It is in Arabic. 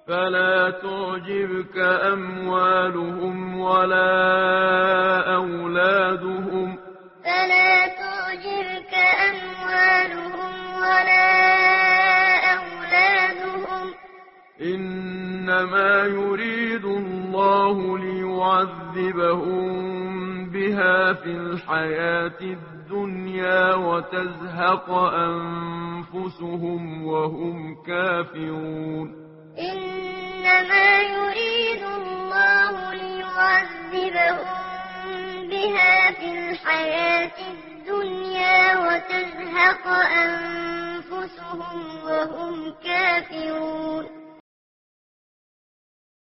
فلا تعجبك أموالهم ولا أولادهم فلا تعجبك أموالهم ولا أولادهم إنما يريد الله ليعذبهم بها في الحياة الدنيا وتزهق أنفسهم وهم كافرون إنما يريد الله ليعذبهم بها في الحياة الدنيا وتزهق أنفسهم وهم كافرون